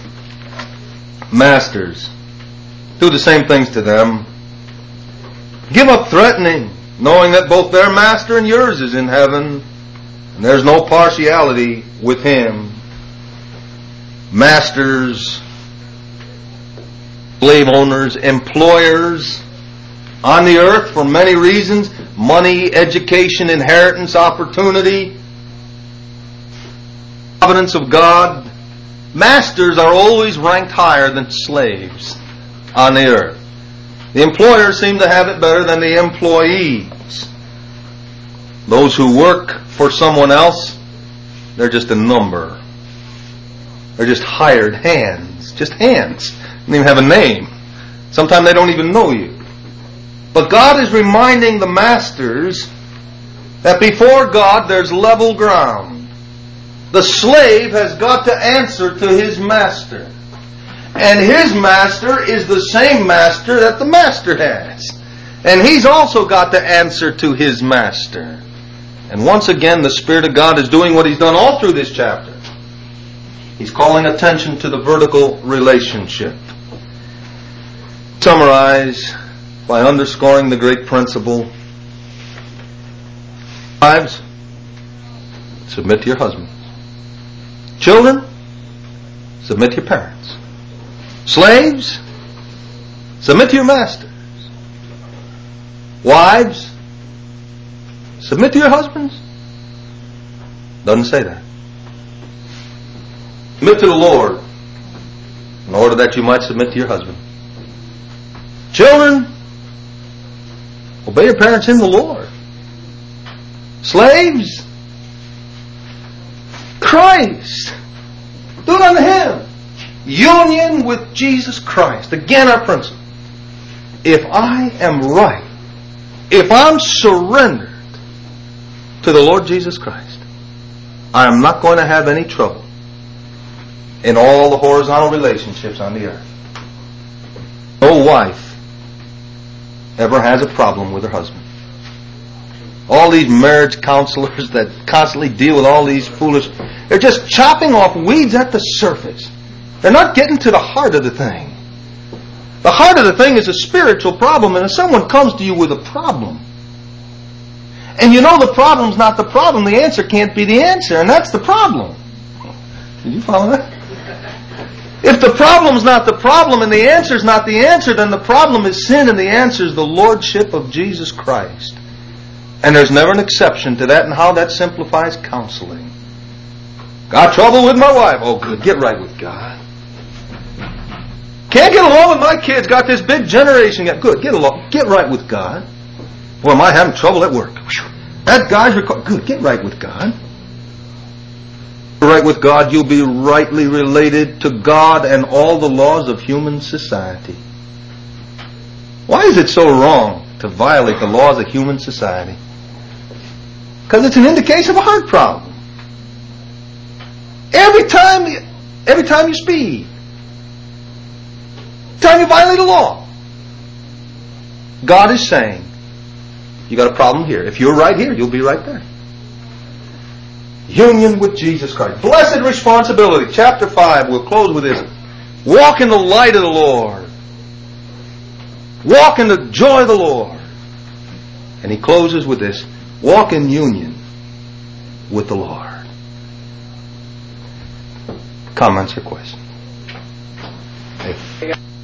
masters, do the same things to them. Give up threatening, knowing that both their master and yours is in heaven, and there's no partiality with Him. Masters, slave owners, employers on the earth for many reasons: money, education, inheritance, opportunity, providence of God. Masters are always ranked higher than slaves on the earth. The employers seem to have it better than the employees. Those who work for someone else, they're just a number. They're just hired hands. Just hands. They don't even have a name. Sometimes they don't even know you. But God is reminding the masters that before God there's level ground. The slave has got to answer to his master. And his master is the same master that the master has. And he's also got to answer to his master. And once again, the Spirit of God is doing what He's done all through this chapter. He's calling attention to the vertical relationship. Summarize by underscoring the great principle. Wives, submit to your husbands. Children, submit to your parents. Slaves, submit to your masters. Wives, submit to your husbands. Doesn't say that. Submit to the Lord in order that you might submit to your husband. Children, obey your parents in the Lord. Slaves, Christ, do it unto Him. Union with Jesus Christ. Again, our principle. If I am right, if I'm surrendered to the Lord Jesus Christ, I am not going to have any trouble in all the horizontal relationships on the earth. No wife ever has a problem with her husband. All these marriage counselors that constantly deal with all these foolish, they're just chopping off weeds at the surface. They're not getting to the heart of the thing. The heart of the thing is a spiritual problem, and if someone comes to you with a problem, and you know the problem's not the problem, the answer can't be the answer, and that's the problem. Did you follow that? If the problem's not the problem and the answer's not the answer, then the problem is sin and the answer is the Lordship of Jesus Christ. And there's never an exception to that, and how that simplifies counseling. Got trouble with my wife. Oh, good. Get right with God. Can't get along with my kids. Got this big generation. Good. Get along. Get right with God. Boy, am I having trouble at work. That guy's good. Get right with God. Right with God, you'll be rightly related to God and all the laws of human society. Why is it so wrong to violate the laws of human society? Because it's an indication of a heart problem. Every time you speed, every time you violate a law, God is saying, you got a problem here. If you're right here, you'll be right there. Union with Jesus Christ. Blessed responsibility. Chapter 5, we'll close with this. Walk in the light of the Lord. Walk in the joy of the Lord. And he closes with this. Walk in union with the Lord. Comments or questions? Hey.